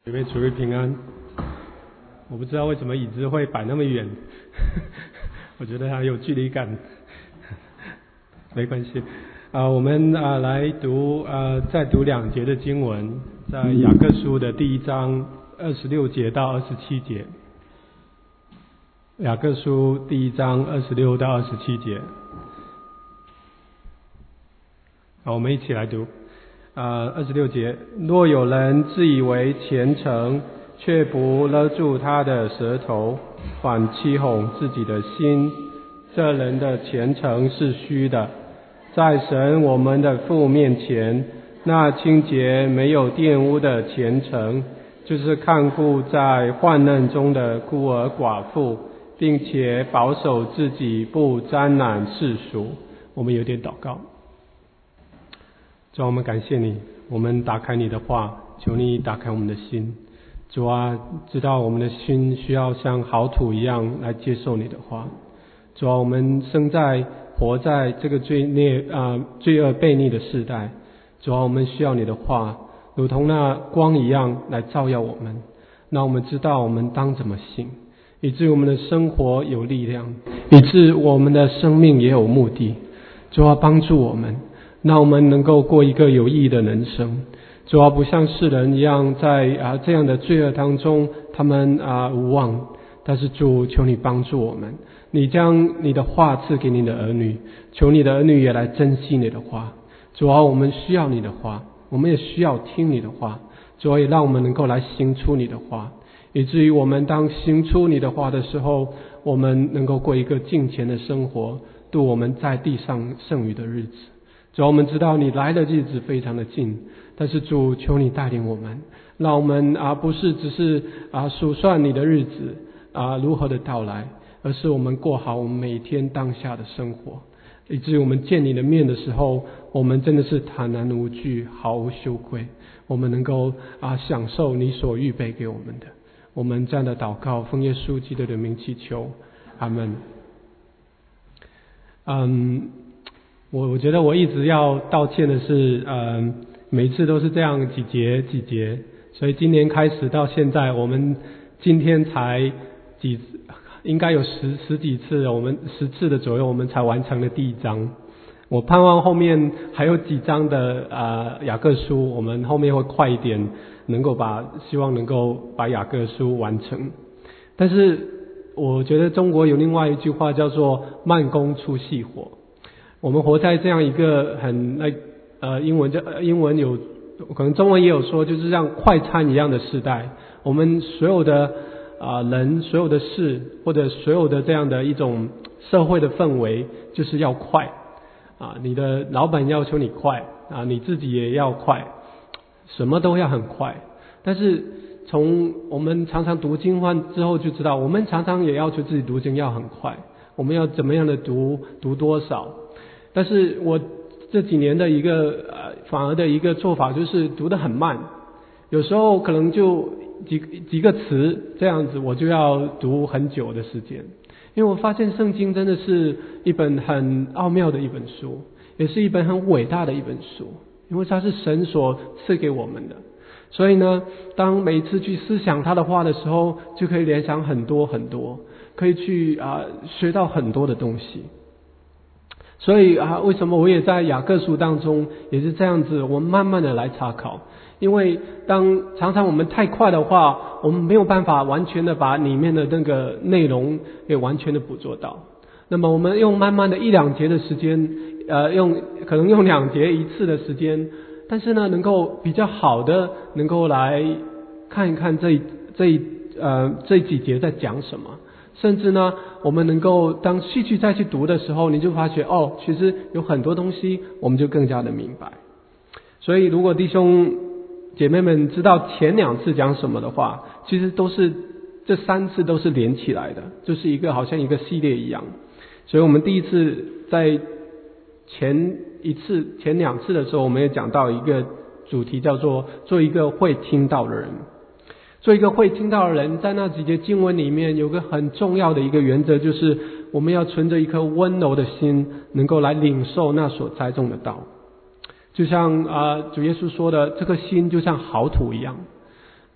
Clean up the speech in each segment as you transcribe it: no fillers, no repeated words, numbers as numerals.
各位主日平安。我不知道为什么椅子会摆那么远，我觉得它有距离感，没关系。我们来读再读2节的经文，在雅各书的第1章26节到27节。雅各书第1章26到27节。我们一起来读。26节，若有人自以为虔诚，却不勒住他的舌头，反欺哄自己的心，这人的虔诚是虚的。在神我们的父面前，那清洁没有玷污的虔诚，就是看顾在患难中的孤儿寡妇，并且保守自己不沾染世俗。我们有点祷告。主啊，我们感谢你，我们打开你的话，求你打开我们的心。主啊，知道我们的心需要像好土一样来接受你的话。主啊，我们活在这个罪恶悖逆的世代。主啊，我们需要你的话，如同那光一样来照耀我们。那我们知道我们当怎么行，以致我们的生活有力量，以致我们的生命也有目的。主啊，帮助我们，让我们能够过一个有意义的人生。主啊，不像世人一样在这样的罪恶当中，他们无望。但是主，求你帮助我们，你将你的话赐给你的儿女，求你的儿女也来珍惜你的话。主啊，我们需要你的话，我们也需要听你的话。主啊，也让我们能够来行出你的话，以至于我们当行出你的话的时候，我们能够过一个敬虔的生活，度我们在地上剩余的日子。主啊，我们知道你来的日子非常的近，但是主，求你带领我们，让我们不是只是数算你的日子如何的到来，而是我们过好我们每一天当下的生活，以至于我们见你的面的时候，我们真的是坦然无惧，毫无羞愧，我们能够享受你所预备给我们的。我们这样的祷告，奉耶稣基督的名祈求，阿们。我觉得我一直要道歉的是，每次都是这样几节，所以今年开始到现在，我们今天才应该有十几次，我们10次的左右，我们才完成了第1章。我盼望后面还有几章的雅各书，我们后面会快一点，希望能够把雅各书完成。但是我觉得中国有另外一句话叫做慢工出细活。我们活在这样一个英文有可能中文也有说，就是像快餐一样的时代。我们所有的人，所有的事，或者所有的这样的一种社会的氛围，就是要快你的老板要求你快你自己也要快，什么都要很快。但是从我们常常读经之后就知道，我们常常也要求自己读经要很快，我们要怎么样的读多少。但是我这几年的反而的一个做法就是读得很慢，有时候可能就几个词这样子，我就要读很久的时间。因为我发现圣经真的是一本很奥妙的一本书，也是一本很伟大的一本书，因为它是神所赐给我们的。所以呢，当每一次去思想他的话的时候，就可以联想很多很多，可以去学到很多的东西。所以为什么我也在雅各书当中也是这样子，我们慢慢的来查考。因为常常我们太快的话，我们没有办法完全的把里面的那个内容给完全的捕捉到。那么我们用慢慢的1-2节的时间，可能用2节1次的时间，但是呢，能够比较好的能够来看一看这几节在讲什么。甚至呢，我们能够当继续再去读的时候，你就发觉其实有很多东西我们就更加的明白。所以如果弟兄姐妹们知道前2次讲什么的话，其实这3次都是连起来的，就是好像一个系列一样。所以我们第一次在前2次的时候，我们也讲到一个主题，叫做做一个会听到的人。做一个会听到的人，在那几节经文里面有个很重要的一个原则，就是我们要存着一颗温柔的心，能够来领受那所栽种的道。就像主耶稣说的，这颗心就像好土一样。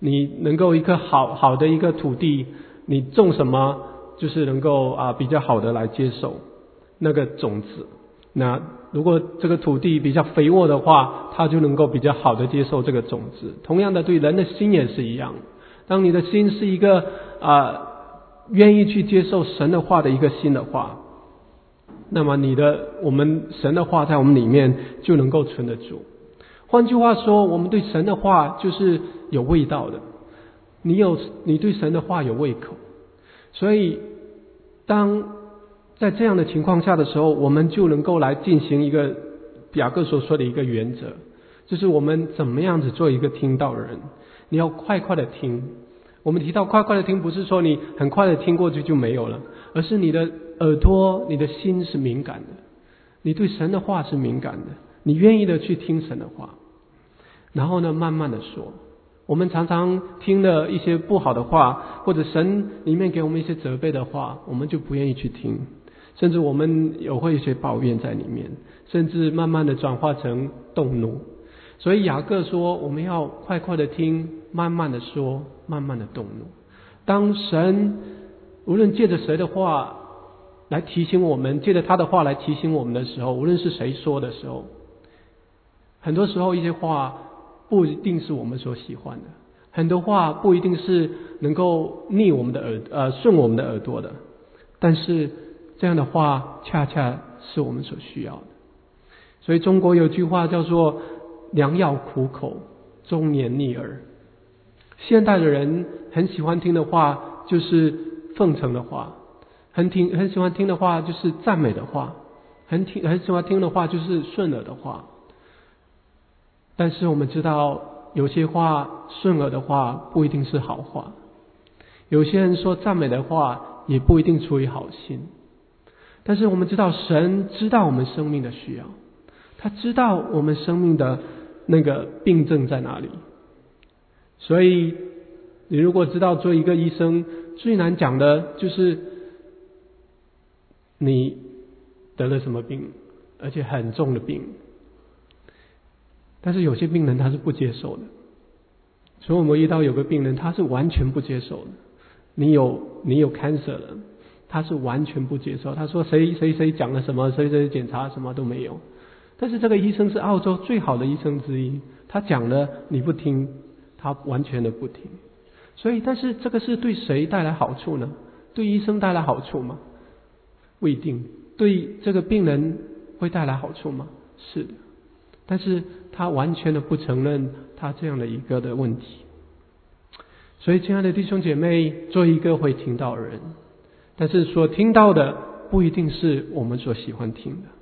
你能够一个好的一个土地，你种什么就是能够比较好的来接受那个种子。那如果这个土地比较肥沃的话，它就能够比较好的接受这个种子。同样的，对人的心也是一样。当你的心是一个愿意去接受神的话的一个心的话，那么我们神的话在我们里面就能够存得住。换句话说，我们对神的话就是有味道的。你对神的话有胃口，所以当在这样的情况下的时候，我们就能够来进行一个雅各所说的一个原则，就是我们怎么样子做一个听到的人。你要快快的听。我们提到快快的听，不是说你很快的听过去就没有了，而是你的耳朵、你的心是敏感的，你对神的话是敏感的，你愿意的去听神的话，然后呢，慢慢的说。我们常常听了一些不好的话，或者神里面给我们一些责备的话，我们就不愿意去听，甚至我们有会一些抱怨在里面，甚至慢慢的转化成动怒。所以雅各说，我们要快快的听，慢慢的说，慢慢的动怒。当神无论借着谁的话来提醒我们，借着他的话来提醒我们的时候，无论是谁说的时候，很多时候一些话不一定是我们所喜欢的，很多话不一定是能够逆我们的顺我们的耳朵的，但是这样的话恰恰是我们所需要的。所以中国有句话叫做良药苦口，忠言逆耳。现代的人很喜欢听的话就是奉承的话，很喜欢听的话就是赞美的话，很喜欢听的话就是顺耳的话。但是我们知道，有些话顺耳的话不一定是好话，有些人说赞美的话也不一定出于好心。但是我们知道，神知道我们生命的需要，他知道我们生命的那个病症在哪里。所以你如果知道做一个医生最难讲的就是你得了什么病，而且很重的病，但是有些病人他是不接受的。所以我们遇到有个病人他是完全不接受的，你有 cancer 了，他是完全不接受。他说谁讲了什么，谁检查什么都没有。但是这个医生是澳洲最好的医生之一，他讲了你不听，他完全的不听。所以但是这个是对谁带来好处呢？对医生带来好处吗？不一定。对这个病人会带来好处吗？是的。但是他完全的不承认他这样的一个的问题。所以亲爱的弟兄姐妹，做一个会听到的人，但是所听到的不一定是我们所喜欢听的。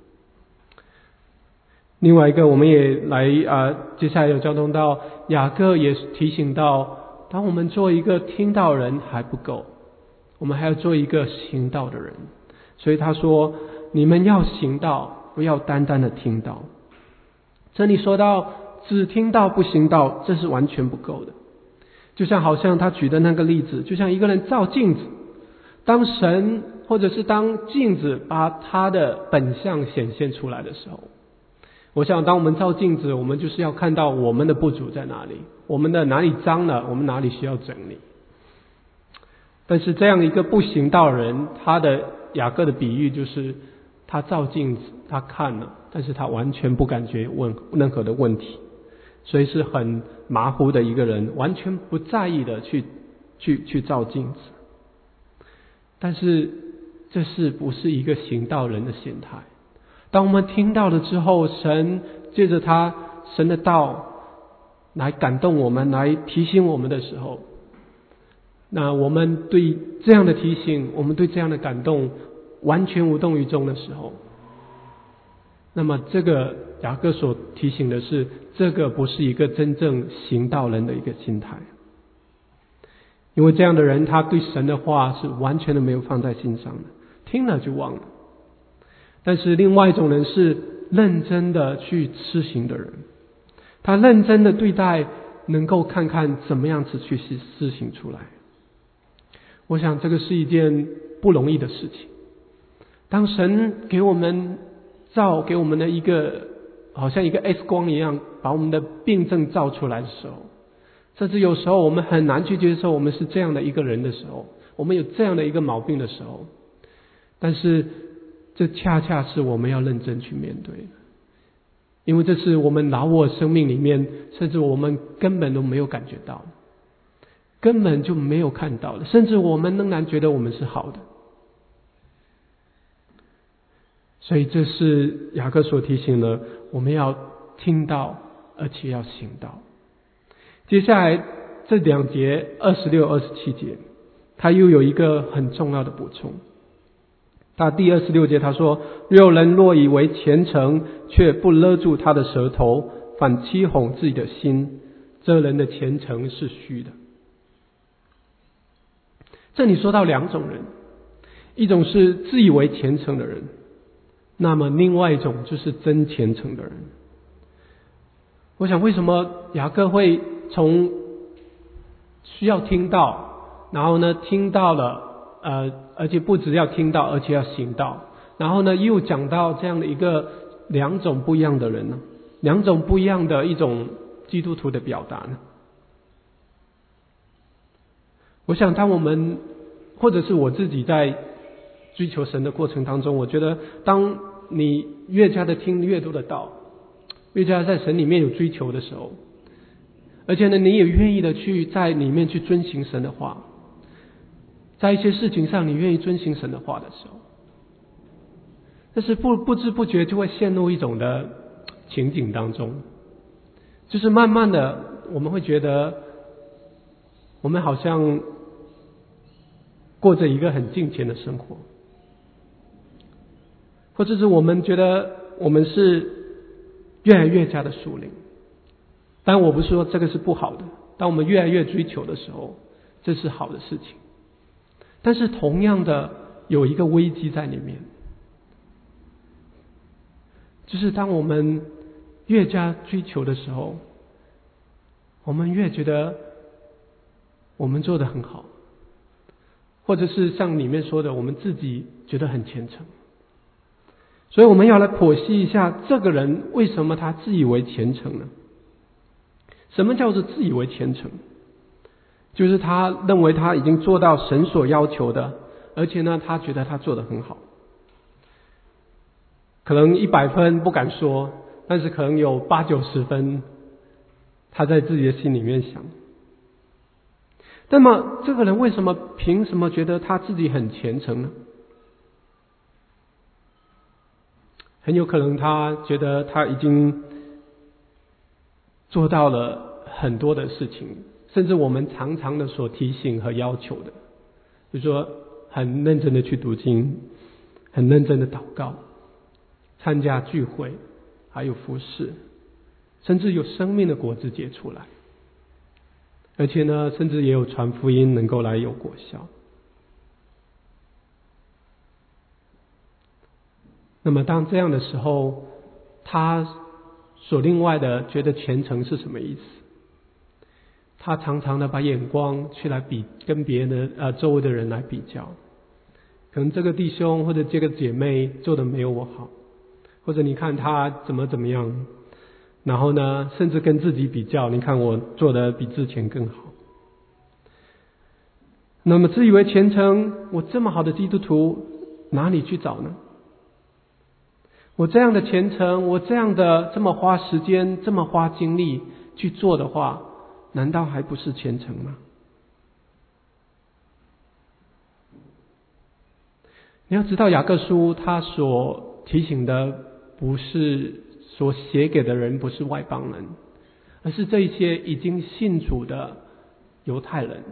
另外一个，我们也来接下来有交通到雅各也提醒到，当我们做一个听到人还不够，我们还要做一个行道的人。所以他说，你们要行道，不要单单的听到。这里说到只听到不行道，这是完全不够的。就像好像他举的那个例子，就像一个人照镜子，当神或者是当镜子把他的本相显现出来的时候，我想当我们照镜子，我们就是要看到我们的不足在哪里，我们的哪里脏了，我们哪里需要整理。但是这样一个不行道的人，他的雅各的比喻就是他照镜子，他看了，但是他完全不感觉任何的问题，所以是很马虎的一个人，完全不在意的去照镜子。但是这是不是一个行道人的心态？当我们听到了之后，神借着神的道来感动我们，来提醒我们的时候，那我们对这样的提醒，我们对这样的感动完全无动于衷的时候，那么这个雅各所提醒的是，这个不是一个真正行道人的一个心态。因为这样的人，他对神的话是完全的没有放在心上的，听了就忘了。但是另外一种人是认真的去施行的人，他认真的对待，能够看看怎么样子去施行出来。我想这个是一件不容易的事情。当神给我们的一个好像一个 X 光一样，把我们的病症照出来的时候， 甚至有时候我们很难去接受我们是这样的一个人的时候，我们有这样的一个毛病的时候，但是这恰恰是我们要认真去面对的，因为这是我们老我生命里面，甚至我们根本都没有感觉到，根本就没有看到的，甚至我们仍然觉得我们是好的。所以这是雅各所提醒的，我们要听到而且要行道。接下来这2节26、27节，他又有一个很重要的补充。他第26节他说，有人若以为虔诚，却不勒住他的舌头，反欺哄自己的心，这人的虔诚是虚的。这里说到2种人，一种是自以为虔诚的人，那么另外一种就是真虔诚的人。我想为什么雅各会从需要听到，然后呢听到了而且不只要听到，而且要行道，然后呢又讲到这样的一个2种不一样的人呢，2种不一样的一种基督徒的表达呢？我想当我们或者是我自己在追求神的过程当中，我觉得当你越加的听越多的道，越加在神里面有追求的时候，而且呢你也愿意的去在里面去遵行神的话，在一些事情上你愿意遵行神的话的时候，但是不知不觉就会陷入一种的情景当中，就是慢慢的我们会觉得我们好像过着一个很敬虔的生活，或者是我们觉得我们是越来越加的属灵。当然我不是说这个是不好的，当我们越来越追求的时候，这是好的事情。但是同样的有一个危机在里面，就是当我们越加追求的时候，我们越觉得我们做得很好，或者是像里面说的我们自己觉得很虔诚。所以我们要来剖析一下这个人为什么他自以为虔诚呢？什么叫做自以为虔诚？就是他认为他已经做到神所要求的，而且呢他觉得他做得很好，可能100分不敢说，但是可能有80、90分他在自己的心里面想。那么这个人为什么凭什么觉得他自己很虔诚呢？很有可能他觉得他已经做到了很多的事情，甚至我们常常的所提醒和要求的，比如说很认真的去读经，很认真的祷告，参加聚会，还有服侍，甚至有生命的果子结出来，而且呢甚至也有传福音能够来有果效。那么当这样的时候，他所另外的觉得虔诚是什么意思？他常常的把眼光去来跟别人的周围的人来比较，可能这个弟兄或者这个姐妹做的没有我好，或者你看他怎么样，然后呢甚至跟自己比较，你看我做的比之前更好。那么自以为虔诚，我这么好的基督徒哪里去找呢？我这样的虔诚，我这样的这么花时间，这么花精力去做的话，难道还不是虔诚吗？你要知道雅各书他所提醒的不是所写给的人不是外邦人，而是这一些已经信主的犹太人。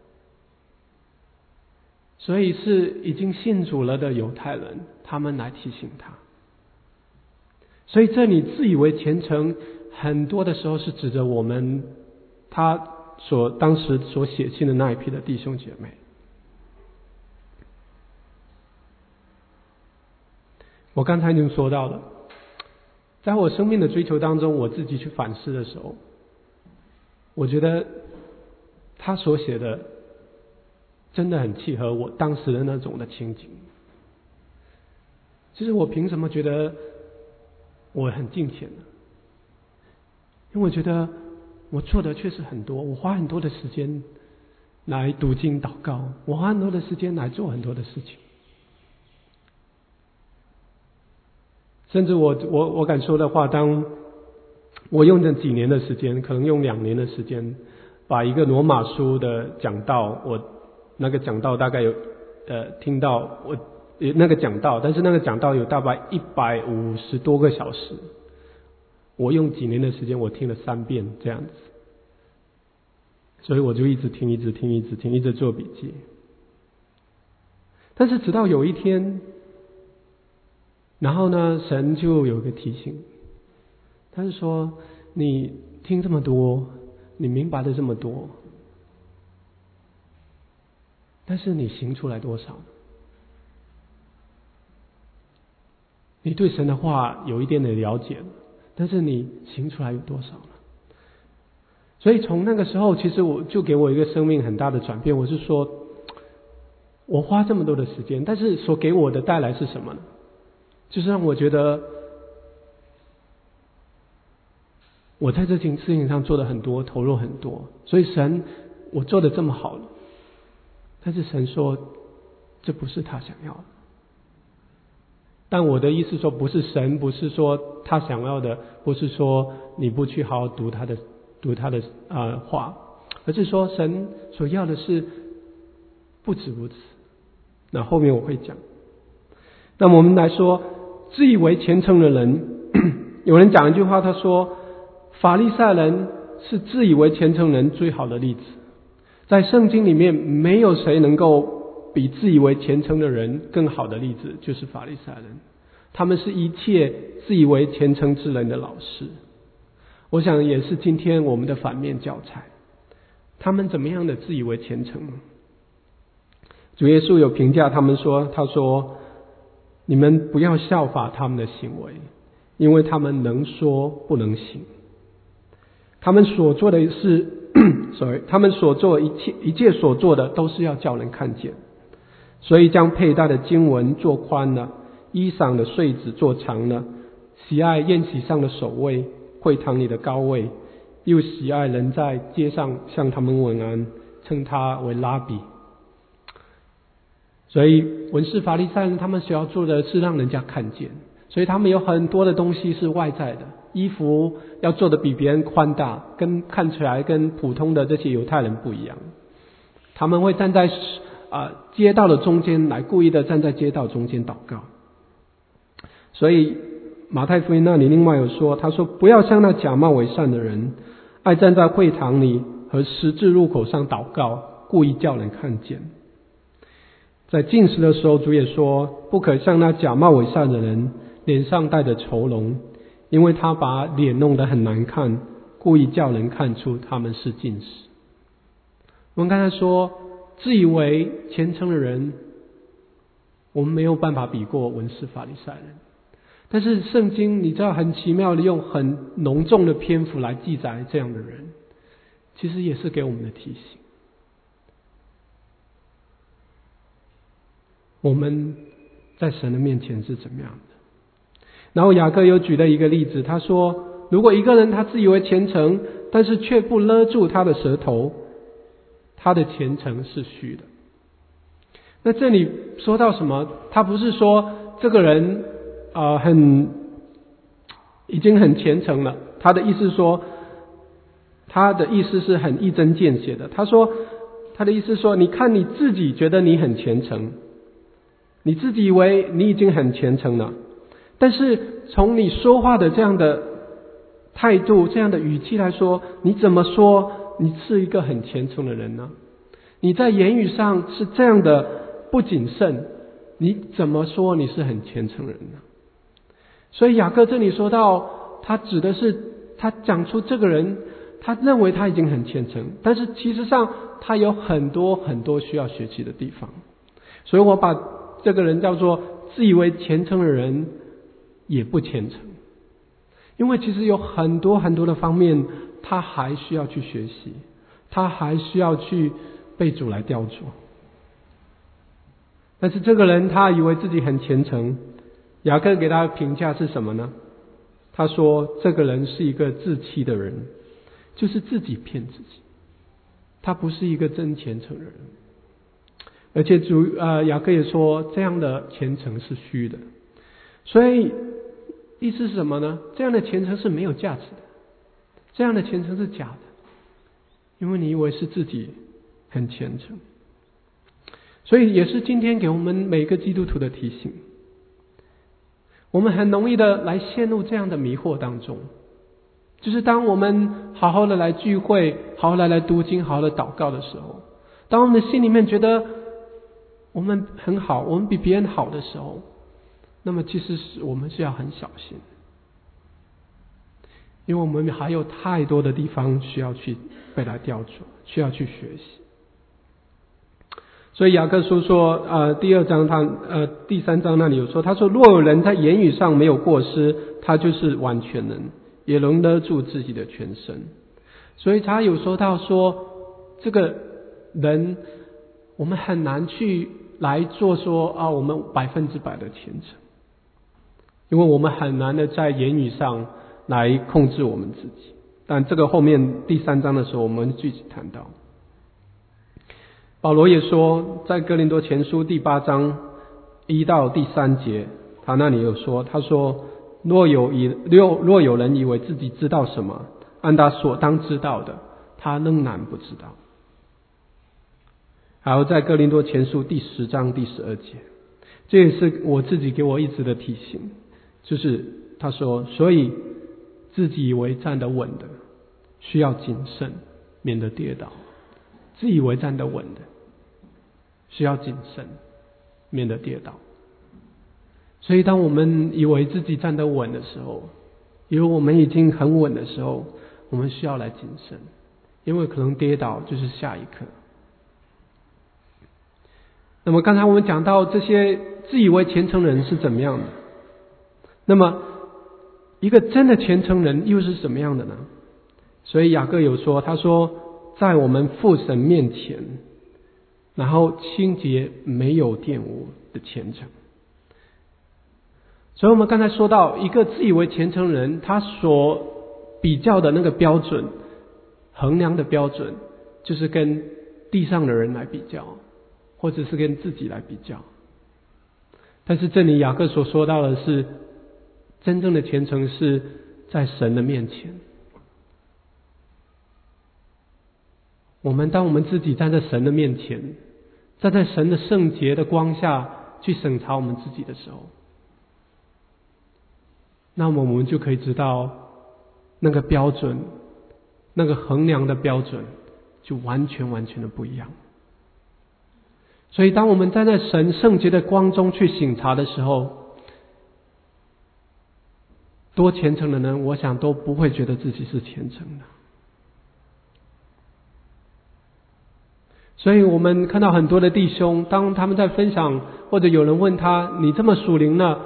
所以是已经信主了的犹太人，他们来提醒他。所以这里自以为虔诚，很多的时候是指着我们他当时所写信的那一批的弟兄姐妹。我刚才已经说到了，在我生命的追求当中，我自己去反思的时候，我觉得他所写的真的很契合我当时的那种的情景。就是我凭什么觉得我很敬虔呢？因为我觉得我做的确实很多，我花很多的时间来读经祷告，我花很多的时间来做很多的事情。甚至我敢说的话，当我用这几年的时间，可能用2年的时间，把一个罗马书的讲道，我那个讲道大概有听到我那个讲道，但是那个讲道有大概150多个小时，我用几年的时间，我听了3遍这样子，所以我就一直听，一直做笔记。但是直到有一天，然后呢，神就有一个提醒，他是说：你听这么多，你明白了这么多，但是你行出来多少？你对神的话有一点点了解了，但是你行出来有多少呢？所以从那个时候，其实我就给我一个生命很大的转变。我是说，我花这么多的时间，但是所给我的带来是什么呢？就是让我觉得我在这件事情上做的很多，投入很多，所以神我做的这么好了，但是神说这不是他想要的。但我的意思说，不是神，不是说他想要的，不是说你不去好好读他的话，而是说神所要的是不止如此。那后面我会讲。那么我们来说，自以为虔诚的人，有人讲一句话，他说法利赛人是自以为虔诚人最好的例子。在圣经里面，没有谁能够比自以为虔诚的人更好的例子，就是法利赛人。他们是一切自以为虔诚之人的老师。我想也是今天我们的反面教材。他们怎么样的自以为虔诚呢？主耶稣有评价他们说，他说你们不要效法他们的行为，因为他们能说不能行。他们所做的是他们所做一切所做的都是要叫人看见，所以将佩戴的经文做宽了，衣裳的穗子做长了，喜爱宴席上的首位，会堂里的高位，又喜爱人在街上向他们问安，称他为拉比。所以文士法利赛人他们所要做的是让人家看见，所以他们有很多的东西是外在的，衣服要做的比别人宽大，看起来跟普通的这些犹太人不一样。他们会站在街道的中间，来故意的站在街道中间祷告。所以马太福音那里另外有说，他说不要像那假冒伪善的人，爱站在会堂里和十字路口上祷告，故意叫人看见。在禁食的时候，主也说不可像那假冒伪善的人，脸上带着愁容，因为他把脸弄得很难看，故意叫人看出他们是禁食。我们刚才说自以为虔诚的人，我们没有办法比过文士法利赛人，但是圣经你知道很奇妙的用很浓重的篇幅来记载这样的人，其实也是给我们的提醒。我们在神的面前是怎么样的？然后雅各又举了一个例子，他说如果一个人他自以为虔诚，但是却不勒住他的舌头，他的虔诚是虚的。那这里说到什么？他不是说这个人已经很虔诚了，他的意思是很一针见血的。他的意思说，你看你自己觉得你很虔诚，你自己以为你已经很虔诚了，但是从你说话的这样的态度，这样的语气来说，你怎么说你是一个很虔诚的人呢？你在言语上是这样的不谨慎，你怎么说你是很虔诚人呢？所以雅各这里说到，他指的是他讲出这个人，他认为他已经很虔诚，但是其实上他有很多很多需要学习的地方。所以我把这个人叫做自以为虔诚的人也不虔诚，因为其实有很多很多的方面他还需要去学习，他还需要去被主来雕琢。但是这个人他以为自己很虔诚，雅各给他的评价是什么呢？他说这个人是一个自欺的人。 就是自己骗自己，他不是一个真虔诚的人。而且雅各也说，这样的虔诚是虚的。所以意思是什么呢？这样的虔诚是没有价值的，这样的虔诚是假的，因为你以为是自己很虔诚。所以也是今天给我们每个基督徒的提醒，我们很容易的来陷入这样的迷惑当中，就是当我们好好的来聚会，好好的来读经，好好的祷告的时候，当我们的心里面觉得我们很好，我们比别人好的时候，那么其实我们是要很小心，因为我们还有太多的地方需要去被来雕琢，需要去学习。所以雅各书说第2章第3章那里有说，他说若有人在言语上没有过失，他就是完全人，也能勒住自己的全身。所以他有说到说，这个人我们很难去来做说我们100%的虔诚，因为我们很难的在言语上来控制我们自己。但这个后面第3章的时候我们具体谈到。保罗也说，在哥林多前书第8章1到第3节，他那里有说，他说若有人以为自己知道什么，按他所当知道的，他仍然不知道。还有在哥林多前书第10章第12节，这也是我自己给我一直的提醒，就是他说，所以自己以为站得稳的需要谨慎，免得跌倒。自以为站得稳的需要谨慎，免得跌倒。所以当我们以为自己站得稳的时候，以为我们已经很稳的时候，我们需要来谨慎，因为可能跌倒就是下一刻。那么刚才我们讲到这些自以为虔诚人是怎么样的，那么一个真的虔诚人又是什么样的呢？所以雅各有说，他说在我们父神面前，然后清洁没有玷污的虔诚。所以我们刚才说到，一个自以为虔诚人，他所比较的那个标准，衡量的标准，就是跟地上的人来比较，或者是跟自己来比较。但是这里雅各所说到的是，真正的虔诚是在神的面前。当我们自己站在神的面前，站在神的圣洁的光下去审查我们自己的时候，那么我们就可以知道那个标准，那个衡量的标准就完全的不一样。所以当我们站在神圣洁的光中去省察的时候，多虔诚的人，我想都不会觉得自己是虔诚的。所以我们看到很多的弟兄，当他们在分享，或者有人问他，你这么属灵了，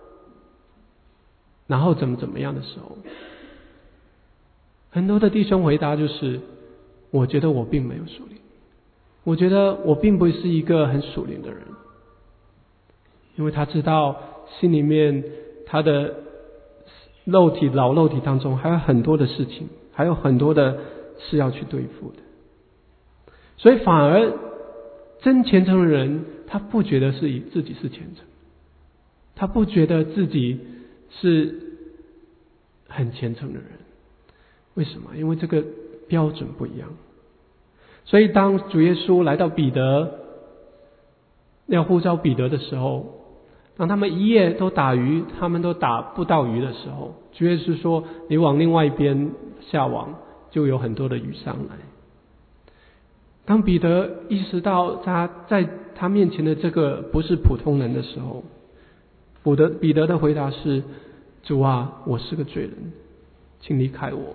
然后怎么样的时候，很多的弟兄回答就是，我觉得我并没有属灵，我觉得我并不是一个很属灵的人，因为他知道心里面他的老肉体当中还有很多的事情，还有很多的事要去对付的。所以反而真虔诚的人，他不觉得自己是虔诚，他不觉得自己是很虔诚的人。为什么？因为这个标准不一样。所以当主耶稣来到彼得，要呼召彼得的时候，当他们一夜都打鱼，他们都打不到鱼的时候，主耶稣说，你往另外一边下网，就有很多的鱼上来。当彼得意识到他在他面前的这个不是普通人的时候，彼得的回答是，主啊，我是个罪人，请离开我。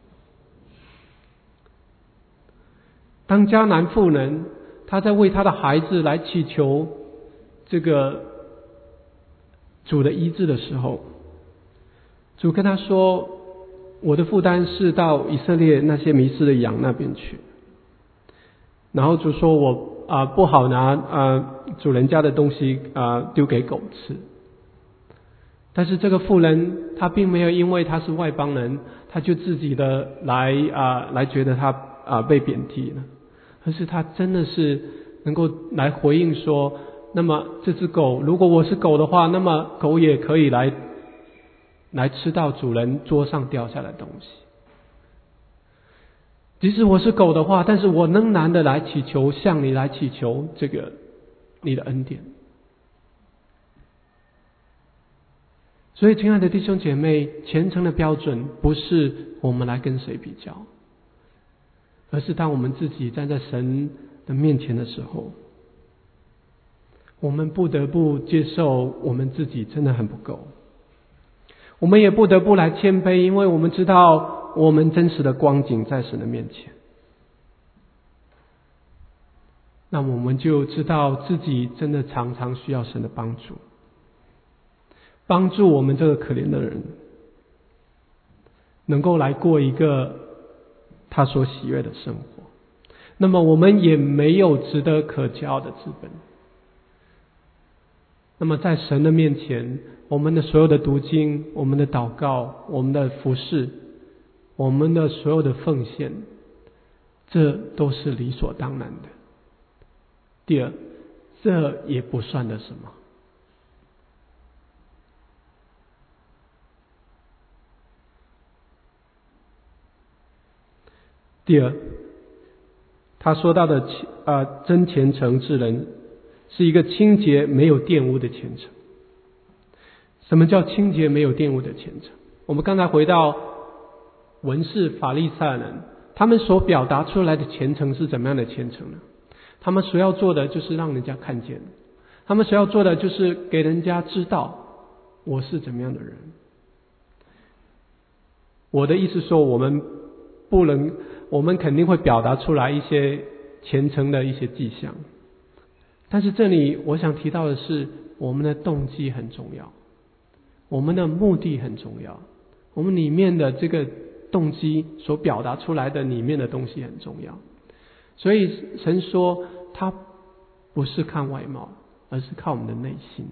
当迦南妇人她在为她的孩子来祈求这个主的医治的时候，主跟她说，我的负担是到以色列那些迷失的羊那边去。然后主说，我不好拿主人家的东西丢给狗吃。但是这个妇人她并没有因为她是外邦人， 他就自己的来觉得他被贬低了，而是他真的是能够来回应说，那么这只狗，如果我是狗的话，那么狗也可以来吃到主人桌上掉下来的东西。即使我是狗的话，但是我仍然的来祈求，向你来祈求这个你的恩典。所以亲爱的弟兄姐妹，虔诚的标准不是我们来跟谁比较，而是当我们自己站在神的面前的时候，我们不得不接受我们自己真的很不够，我们也不得不来谦卑，因为我们知道我们真实的光景在神的面前。那我们就知道自己真的常常需要神的帮助，帮助我们这个可怜的人能够来过一个他所喜悦的生活。那么我们也没有值得可骄傲的资本。那么在神的面前，我们的所有的读经，我们的祷告，我们的服事，我们的所有的奉献，这都是理所当然的。第二，这也不算得什么。第二，他说到的真虔诚之人是一个清洁没有玷污的虔诚。什么叫清洁没有玷污的虔诚？我们刚才回到文士法利赛人，他们所表达出来的虔诚是怎么样的虔诚呢？他们所要做的就是让人家看见，他们所要做的就是给人家知道我是怎么样的人。我的意思说，我们肯定会表达出来一些虔诚的一些迹象，但是这里我想提到的是，我们的动机很重要，我们的目的很重要，我们里面的这个动机所表达出来的里面的东西很重要。所以神说他不是看外貌，而是看我们的内心。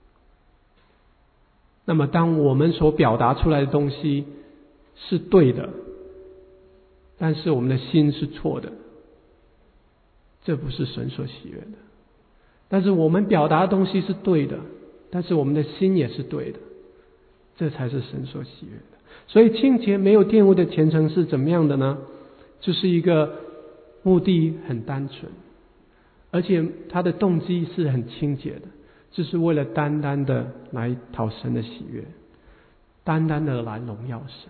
那么当我们所表达出来的东西是对的，但是我们的心是错的，这不是神所喜悦的。但是我们表达的东西是对的，但是我们的心也是对的，这才是神所喜悦的。所以清洁没有玷污的虔诚是怎么样的呢？就是一个目的很单纯，而且他的动机是很清洁的，就是为了单单的来讨神的喜悦，单单的来荣耀神。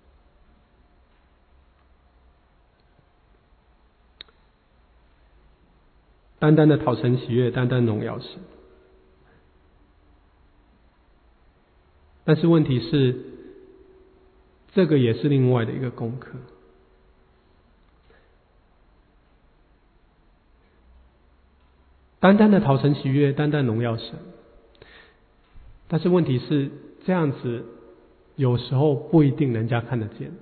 单单的讨神喜悦，单单荣耀神。但是问题是，这个也是另外的一个功课。单单的讨神喜悦，单单荣耀神。但是问题是，这样子有时候不一定人家看得见，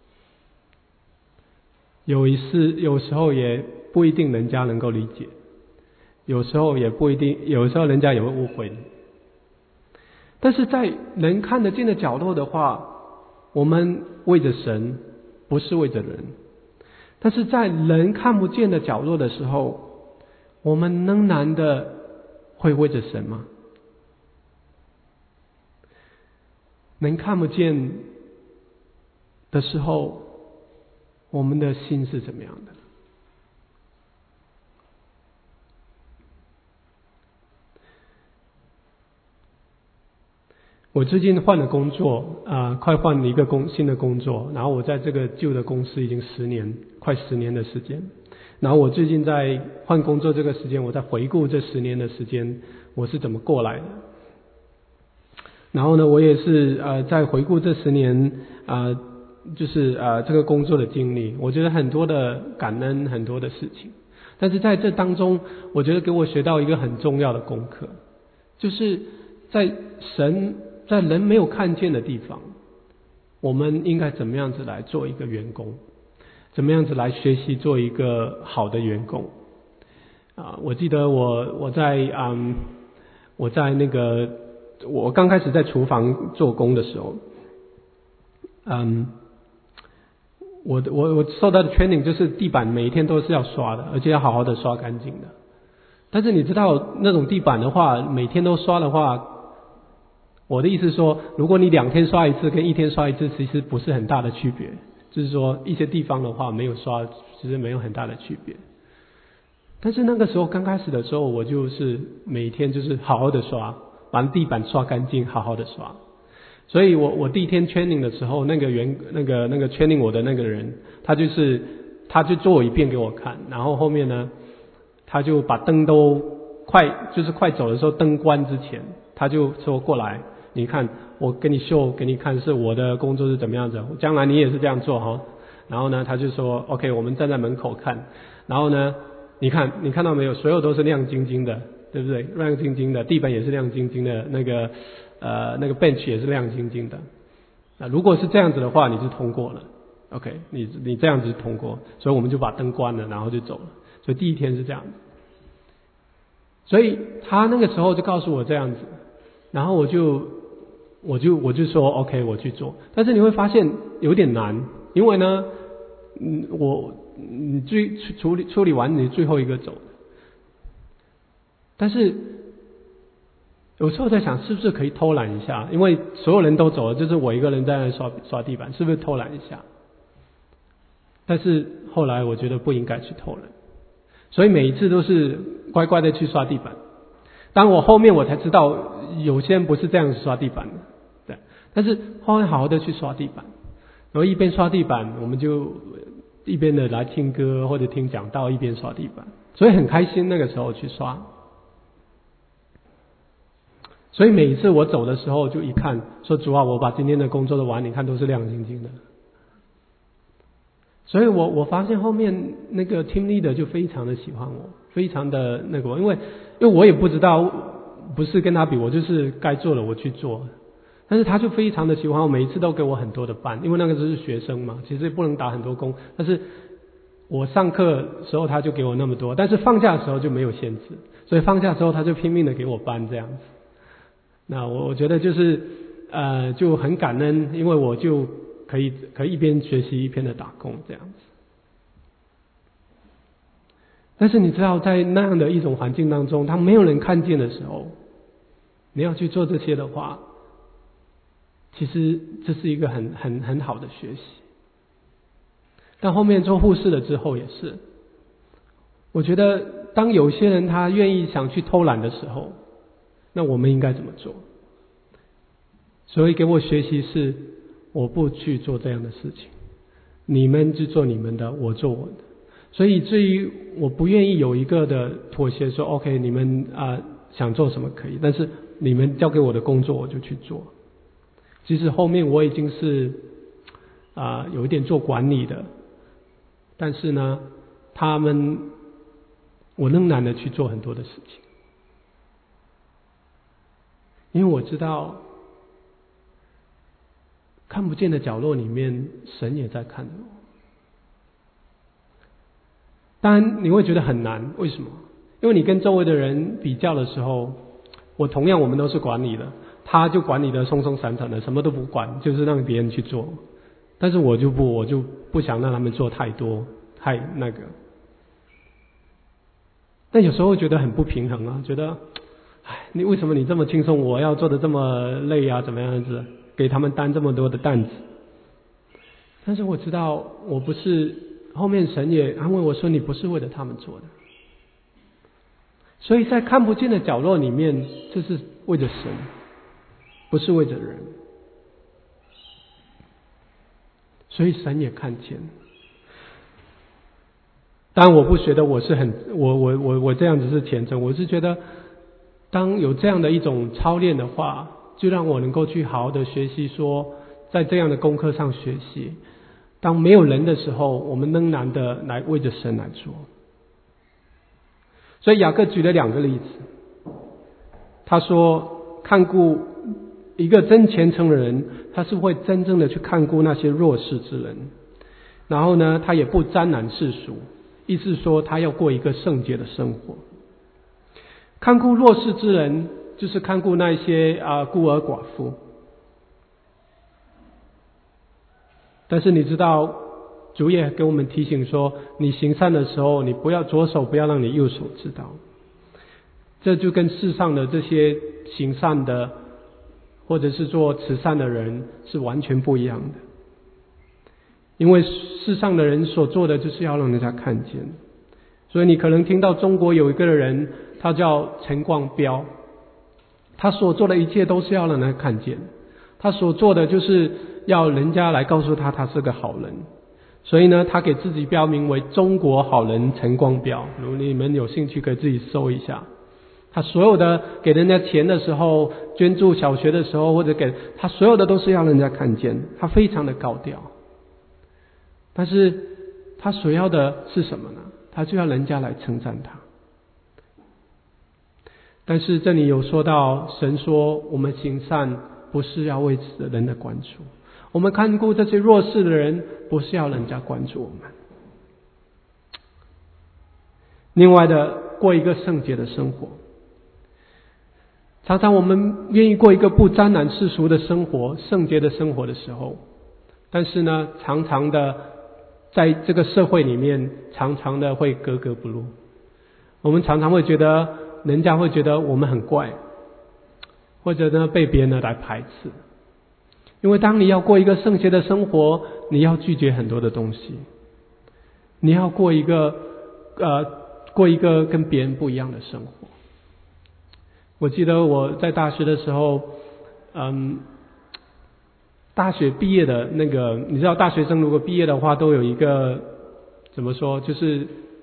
有时候也不一定人家能够理解。有时候也不一定，有时候人家也会误会。但是在能看得见的角落的话，我们为着神，不是为着人。但是在人看不见的角落的时候，我们仍然的会为着神吗？能看不见的时候，我们的心是怎么样的？我最近换了工作，快换了一个新的工作，然后我在这个旧的公司已经快10年的时间。然后我最近在换工作这个时间，我在回顾这10年的时间我是怎么过来的。然后呢，我也是在回顾这10年就是这个工作的经历，我觉得很多的感恩，很多的事情。但是在这当中，我觉得给我学到一个很重要的功课，就是在人没有看见的地方，我们应该怎么样子来做一个员工，怎么样子来学习做一个好的员工。我记得我刚开始在厨房做工的时候， 我受到的 training 就是地板每一天都是要刷的，而且要好好的刷干净的。但是你知道那种地板的话，每天都刷的话，我的意思是说，如果你2天刷一次跟1天刷一次，其实不是很大的区别。就是说一些地方的话没有刷，其实没有很大的区别。但是那个时候刚开始的时候，我就是每天就是好好的刷，把地板刷干净，好好的刷。所以我第一天 training 的时候，那个 training 我的那个人，他就做一遍给我看，然后后面呢，他就把灯都快走的时候，灯关之前，他就说过来，你看我给你秀给你看，是我的工作是怎么样子，将来你也是这样做哈。然后呢，他就说 OK， 我们站在门口看，然后呢，你看到没有，所有都是亮晶晶的，对不对？亮晶晶的，地板也是亮晶晶的，那个 bench 也是亮晶晶的。那如果是这样子的话，你就通过了。OK， 你这样子通过，所以我们就把灯关了，然后就走了。所以第一天是这样子。所以他那个时候就告诉我这样子，然后我就说 OK， 我去做。但是你会发现有点难，因为呢，你处理完你最后一个走。但是有时候在想，是不是可以偷懒一下？因为所有人都走了，就是我一个人在那刷地板，是不是偷懒一下？但是后来我觉得不应该去偷懒，所以每一次都是乖乖的去刷地板。当我后面我才知道，有些人不是这样刷地板的，对。但是后面好好的去刷地板，然后一边刷地板，我们就一边的来听歌或者听讲道，一边刷地板，所以很开心那个时候去刷。所以每一次我走的时候，就一看说主啊，我把今天的工作都完，你看都是亮晶晶的。所以我发现后面那个 team leader 就非常的喜欢我，非常的那个，因为我也不知道，不是跟他比，我就是该做了我去做。但是他就非常的喜欢我，每一次都给我很多的班，因为那个时候是学生嘛，其实也不能打很多工。但是我上课的时候他就给我那么多，但是放假的时候就没有限制，所以放假的时候他就拼命的给我班这样子。那我觉得就是就很感恩，因为我就可以一边学习一边的打工这样子。但是你知道，在那样的一种环境当中，当没有人看见的时候，你要去做这些的话，其实这是一个很好的学习。但后面做护士了之后也是，我觉得当有些人他愿意想去偷懒的时候，那我们应该怎么做？所以给我学习是，我不去做这样的事情，你们去做你们的，我做我的。所以至于我不愿意有一个的妥协说 OK， 你们想做什么可以，但是你们交给我的工作我就去做。即使后面我已经是有一点做管理的，但是呢，我仍然的去做很多的事情，因为我知道看不见的角落里面，神也在看我。当然你会觉得很难，为什么？因为你跟周围的人比较的时候，我们都是管理的，他就管理的松松散散的，什么都不管，就是让别人去做。但是我就不想让他们做太多，太那个。但有时候会觉得很不平衡啊，觉得，你为什么你这么轻松，我要做的这么累啊，怎么样子，给他们担这么多的担子。但是我知道我不是，后面神也安慰我说，你不是为了他们做的。所以在看不见的角落里面，这是为着神，不是为着人。所以神也看见。当然我不觉得我是我这样子是虔诚，我是觉得当有这样的一种操练的话，就让我能够去好好的学习，说在这样的功课上学习，当没有人的时候，我们仍然的来为着神来做。所以雅各举了2个例子，他说看顾一个真虔诚的人，他是会真正的去看顾那些弱势之人，然后呢，他也不沾染世俗，意思是说他要过一个圣洁的生活。看顾弱势之人，就是看顾那些孤儿寡妇。但是你知道， 主也给我们提醒说，你行善的时候，你不要左手不要让你右手知道。这就跟世上的这些行善的或者是做慈善的人是完全不一样的。因为世上的人所做的就是要让人家看见。所以你可能听到中国有一个人，他叫陈光标，他所做的一切都是要让人家看见，他所做的就是要人家来告诉他他是个好人。所以呢，他给自己标明为中国好人陈光标，如果你们有兴趣可以自己搜一下。他所有的给人家钱的时候，捐助小学的时候，或者给他所有的都是要人家看见，他非常的高调。但是他所要的是什么呢？他就要人家来称赞他。但是这里有说到，神说我们行善不是要为人的关注，我们看顾这些弱势的人，不是要人家关注我们。另外的，过一个圣洁的生活。常常我们愿意过一个不沾染世俗的生活、圣洁的生活的时候，但是呢，常常的在这个社会里面，常常的会格格不入。我们常常会觉得，人家会觉得我们很怪，或者呢被别人来排斥。因为当你要过一个圣洁的生活，你要拒绝很多的东西，你要过一个跟别人不一样的生活。我记得我在大学的时候，大学毕业的那个，你知道大学生如果毕业的话，都有一个怎么说，就是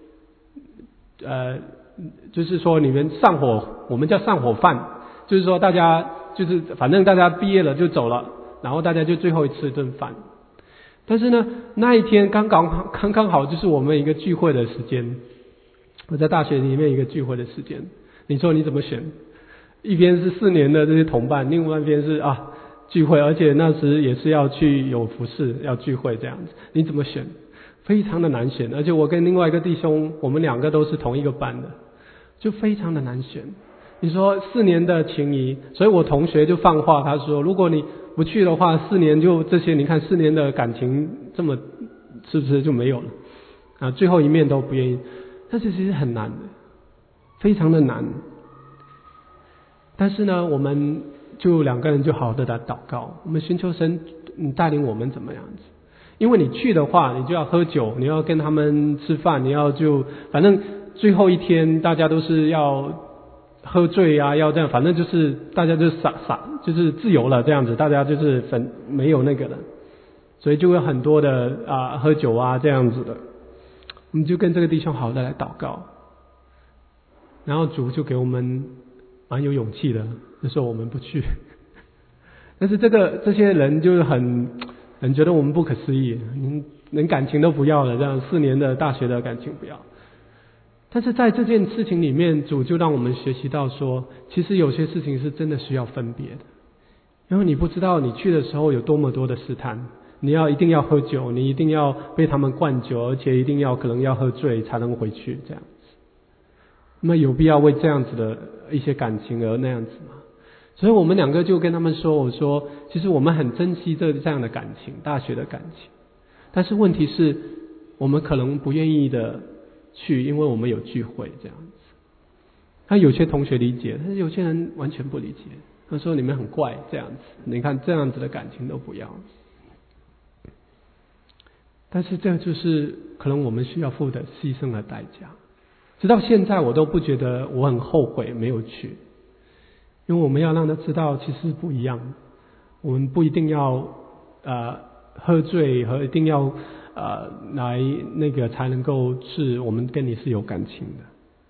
说你们上火，我们叫上火饭，就是说大家就是反正大家毕业了就走了，然后大家就最后吃一顿饭。但是呢，那一天刚刚好就是我们一个聚会的时间，我在大学里面一个聚会的时间，你说你怎么选？一边是4年的这些同伴，另外一边是聚会，而且那时也是要去有服事要聚会这样子，你怎么选？非常的难选。而且我跟另外一个弟兄，我们2个都是同一个班的，就非常的难选。你说4年的情谊，所以我同学就放话，他说如果你不去的话，4年就这些，你看4年的感情这么是不是就没有了最后一面都不愿意。但是其实很难的，非常的难。但是呢，我们就2个人就好好的来祷告，我们寻求神带领我们怎么样子。因为你去的话，你就要喝酒，你要跟他们吃饭，你要反正最后一天大家都是要喝醉啊，要这样，反正就是大家就就是自由了这样子，大家就是没有那个了，所以就有很多的喝酒啊这样子的。我们就跟这个弟兄好好的来祷告，然后主就给我们蛮有勇气的，就说我们不去。但是这些人就是很觉得我们不可思议，连感情都不要了，这样4年的大学的感情不要。但是在这件事情里面，主就让我们学习到说，其实有些事情是真的需要分别的，因为你不知道你去的时候有多么多的试探，你一定要喝酒，你一定要被他们灌酒，而且一定可能要喝醉才能回去这样子。那么有必要为这样子的一些感情而那样子吗？所以我们2个就跟他们说，我说其实我们很珍惜这样的感情，大学的感情，但是问题是我们可能不愿意的去，因为我们有聚会这样子。那有些同学理解，但是有些人完全不理解，他说你们很怪这样子，你看这样子的感情都不要。但是这就是可能我们需要付的牺牲的代价。直到现在我都不觉得我很后悔没有去，因为我们要让他知道其实不一样，我们不一定要喝醉和一定要来那个才能够是我们跟你是有感情的。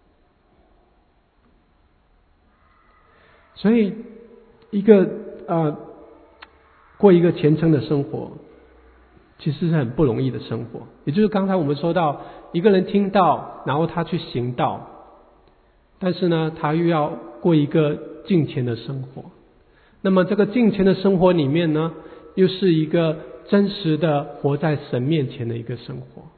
所以一个过一个虔诚的生活其实是很不容易的生活，也就是刚才我们说到一个人听道，然后他去行道，但是呢他又要过一个敬虔的生活。那么这个敬虔的生活里面呢，又是一个真实的活在神面前的一个生活。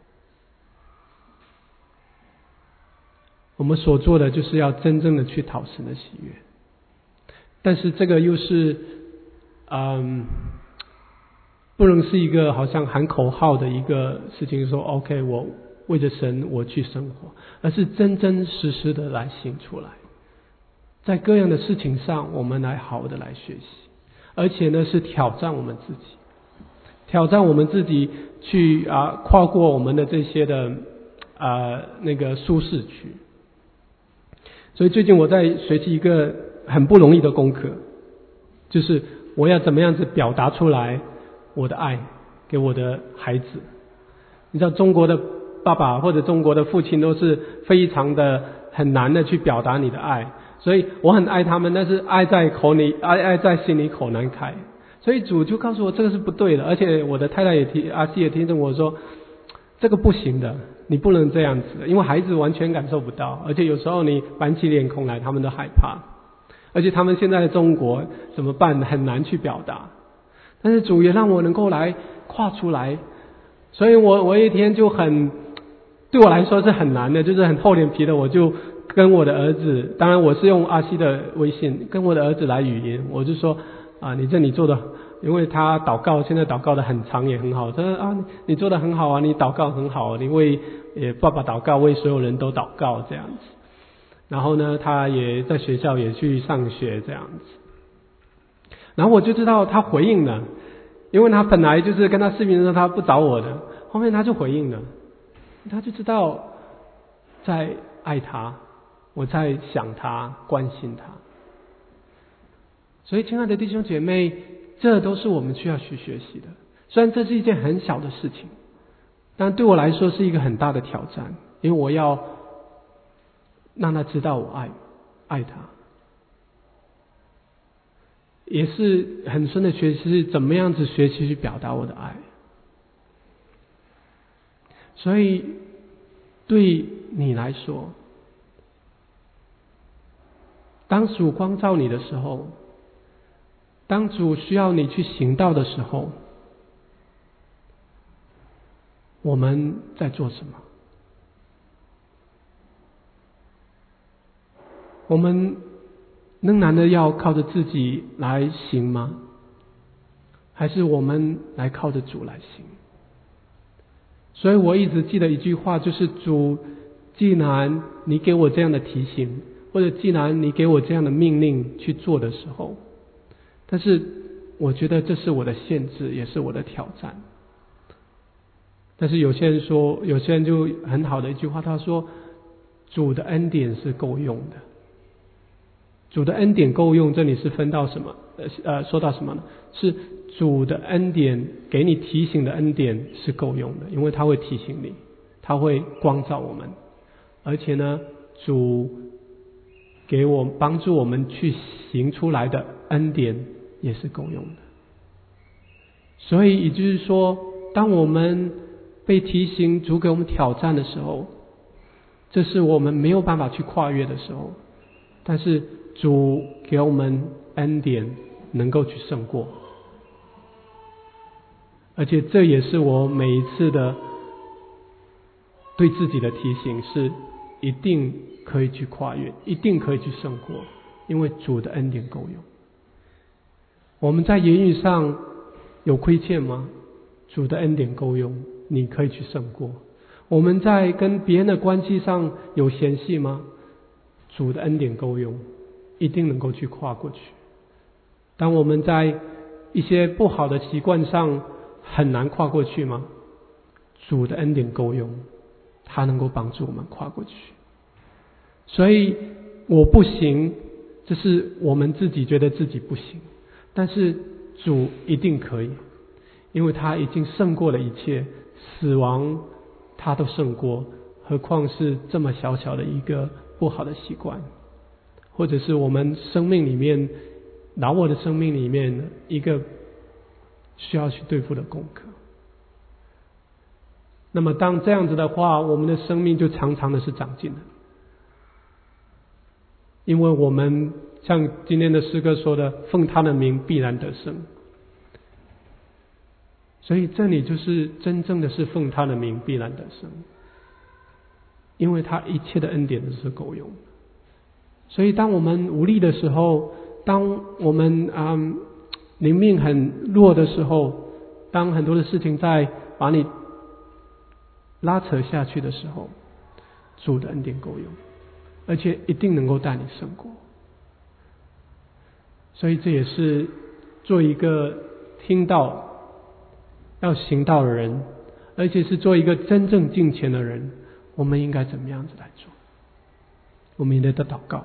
我们所做的就是要真正的去讨神的喜悦，但是这个又是不能是一个好像喊口号的一个事情，说 OK 我为着神我去生活，而是真真实实的来行出来。在各样的事情上，我们来好的来学习，而且呢是挑战我们自己，挑战我们自己去跨过我们的这些的那个舒适区。所以最近我在学习一个很不容易的功课，就是我要怎么样子表达出来我的爱给我的孩子。你知道中国的爸爸或者中国的父亲都是非常的很难的去表达你的爱，所以我很爱他们，但是爱在口里，爱在心里口难开。所以主就告诉我这个是不对的，而且我的太太阿西也听着我说，这个不行的，你不能这样子，因为孩子完全感受不到，而且有时候你板起脸孔来他们都害怕，而且他们现在的中国怎么办，很难去表达。但是主也让我能够来跨出来，所以我一天就对我来说是很难的，就是很厚脸皮的，我就跟我的儿子，当然我是用阿西的微信跟我的儿子来语音，我就说你这里做的，因为他祷告现在祷告的很长也很好，他说你做的很好啊，你祷告很好，你为爸爸祷告，为所有人都祷告这样子。然后呢他也在学校也去上学这样子，然后我就知道他回应了，因为他本来就是跟他视频的时候他不找我的，后面他就回应了，他就知道在爱他，我在想他，关心他。所以亲爱的弟兄姐妹，这都是我们需要去学习的。虽然这是一件很小的事情，但对我来说是一个很大的挑战，因为我要让他知道我爱他，也是很深的学习是怎么样子学习去表达我的爱。所以对你来说，当主光照你的时候，当主需要你去行道的时候，我们在做什么？我们仍然的要靠着自己来行吗？还是我们来靠着主来行？所以我一直记得一句话，就是主，既然你给我这样的提醒，或者既然你给我这样的命令去做的时候，但是我觉得这是我的限制，也是我的挑战。但是有些人就很好的一句话，他说主的恩典是够用的。主的恩典够用，这里是分到什么？说到什么呢？是主的恩典给你提醒的恩典是够用的，因为他会提醒你，他会光照我们，而且呢，主给我帮助我们去行出来的恩典也是够用的。所以也就是说，当我们被提醒，主给我们挑战的时候，这是我们没有办法去跨越的时候，但是主给我们恩典能够去胜过，而且这也是我每一次的对自己的提醒，是一定可以去跨越，一定可以去胜过，因为主的恩典够用。我们在言语上有亏欠吗？主的恩典够用，你可以去胜过。我们在跟别人的关系上有嫌隙吗？主的恩典够用，一定能够去跨过去。当我们在一些不好的习惯上很难跨过去吗？主的恩典够用，他能够帮助我们跨过去。所以我不行，这是我们自己觉得自己不行，但是主一定可以，因为他已经胜过了一切，死亡他都胜过，何况是这么小小的一个不好的习惯，或者是我们生命里面老我的生命里面一个需要去对付的功课。那么当这样子的话，我们的生命就常常的是长进的，因为我们像今天的诗歌说的，奉他的名必然得胜。所以这里就是真正的是奉他的名必然得胜，因为他一切的恩典都是够用的。所以当我们无力的时候，当我们灵命很弱的时候， 当很多的事情在把你拉扯下去的时候，主的恩典够用，而且一定能够带你胜过。所以这也是做一个听道要行道的人，而且是做一个真正敬虔的人，我们应该怎么样子来做？我们也得祷告。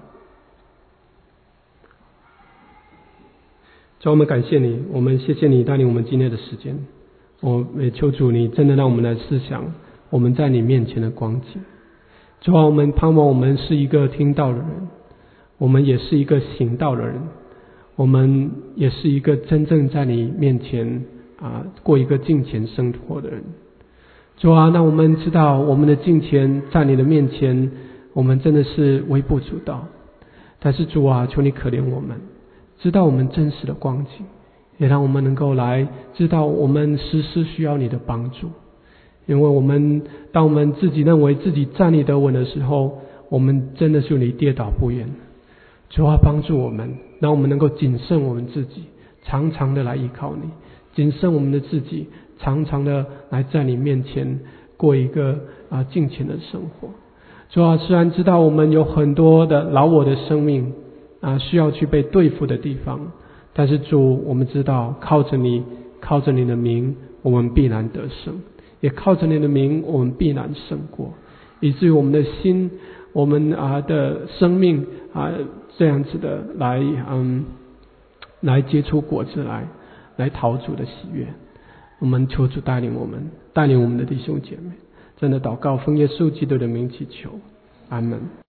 主，我们感谢你，我们谢谢你带领我们今天的时间。我也求主你真的让我们来思想我们在你面前的光景。主啊，我们盼望我们是一个听道的人，我们也是一个行道的人，我们也是一个真正在你面前过一个敬虔生活的人。主啊，那我们知道我们的敬虔在你的面前，我们真的是微不足道。但是主啊，求你可怜我们，知道我们真实的光景，也让我们能够来知道我们时时需要你的帮助。因为当我们自己认为自己站立得稳的时候，我们真的是离跌倒不远。主啊，帮助我们，让我们能够谨慎我们自己，常常的来依靠你，谨慎我们的自己，常常的来在你面前过一个敬虔的生活。主啊，虽然知道我们有很多的老我的生命需要去被对付的地方，但是主，我们知道靠着你的名，我们必然得胜，也靠着你的名，我们必然胜过，以至于我们的心，我们的生命这样子的来结出果子来讨主的喜悦。我们求主带领我们的弟兄姐妹，真的祷告奉耶稣基督的名祈求，阿们。